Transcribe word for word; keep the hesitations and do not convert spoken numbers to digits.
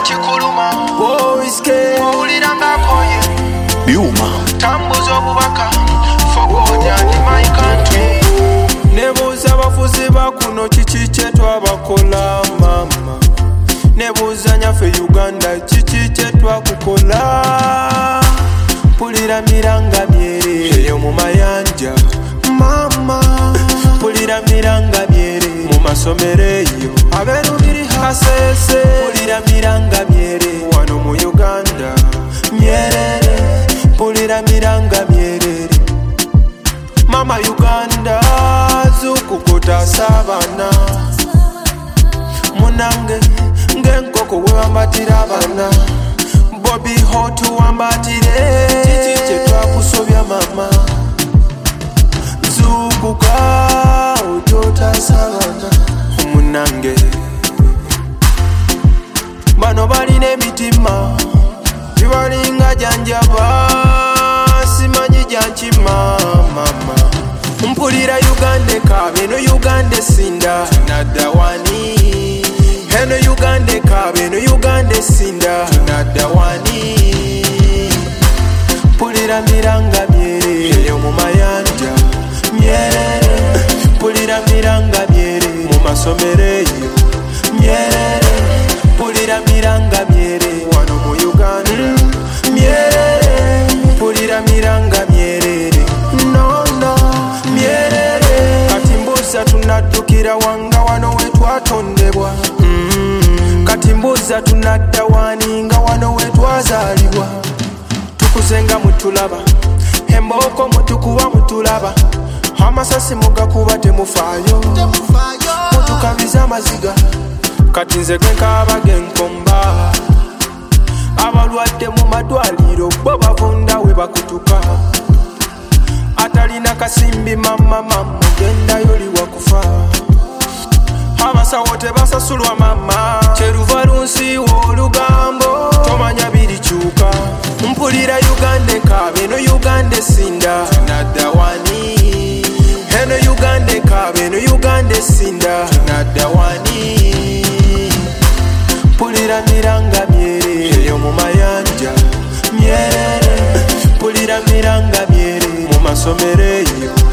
chikuluma Boys K Owulira ngakoye Yuma Tambuza obubaka Fogoja ni my country Nebuuza abafuzi bakuno kiki kye twabakola mama Nebuuza nyaffe Uganda kiki kye twakukola Pulira miranga myere eyo mu mayanja mama Pulira miranga myere mu masomero eyo aberubiri Kasese Pulira miranga myere wano mu Uganda myerere Pulira miranga myerere Mama Uganda zukukota sabana Munange ngenkoko wambatira abana Bobby hot wambatire Titi kye twakusobya mama Zukuka ujota sabana Munange Bano balina emitima Tibalinga janjaba Simanyi janchima mama Mpulira Uganda kabe no Uganda sinda Nadawani Heno Uganda kabe no Uganda sinda Nadawani Pulira miranga myere eyo mu mayanja myerere Pulira miranga myere mu masomero eyo myerere Pulira miranga myere wano mu Uganda myerere Pulira miranga myerere no no myerere Kati mbuza tunaddukira wanga wano we twatondebwa mm. Kati mbuza tunadda wani nga wano we twazaalibwa Tukuzenga mutulaba Emboko mutukuba mutulaba Amasasi mugakuba temufaayo Mutukabiza amaziga Kati nze gwenkaba genkomba Abalwadde mu madwaliro bo bavunda we bakutuka Atalina kasimbi mama mama gendayo liwa kufa Abasawo tebasasulwa mama Kyeruva lunsi w'olugambo tomanya birikyuka Mpulira Uganda kabe no Uganda sinda Nadawani Heno Uganda kabe no Uganda sinda Nadawani Pulira miranga myere eyo mu mayanja myerere Pulira miranga myere mu masomero eyo